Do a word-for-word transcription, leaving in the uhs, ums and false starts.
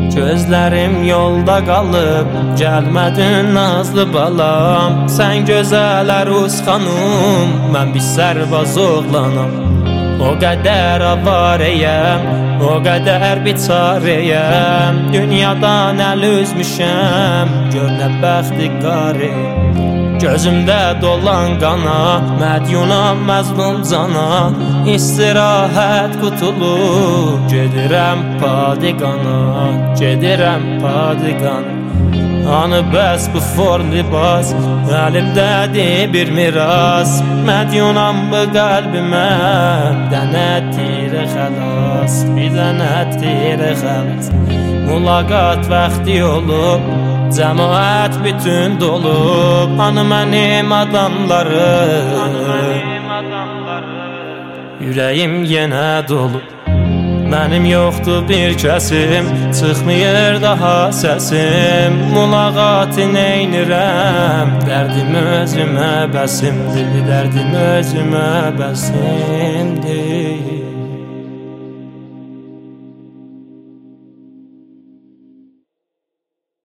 Gözlərim yolda qalıb, gəlmədin nazlı balam. Sən gözəl əruz xanım, mən bir sərbaz oğlanam. O qədər avarəyəm, o qədər biçarəyəm. Dünyadan əl üzmüşəm, gör nə bəxti qarəyəm. Gözümdə dolan qana, mədyunam məzlum cana. İstirahət qutulub, gedirəm padigana, gedirəm padigana. Anı bəs bu for libas, əlimdədir bir miras. Mədyunam bu qəlbimə, dənə tirə xəlas, bir dənə tirə xəlas. Mulaqat vaxtı olub, cəmaət bütün dolub. Anı mənim adamlarım, ürəyim yenə dolub. Mənim yoxdur bir kəsim, çıxmıyır daha səsim. Mulaqatı neynirəm, dərdim özümə bəsimdir, dərdim özümə bəsimdir.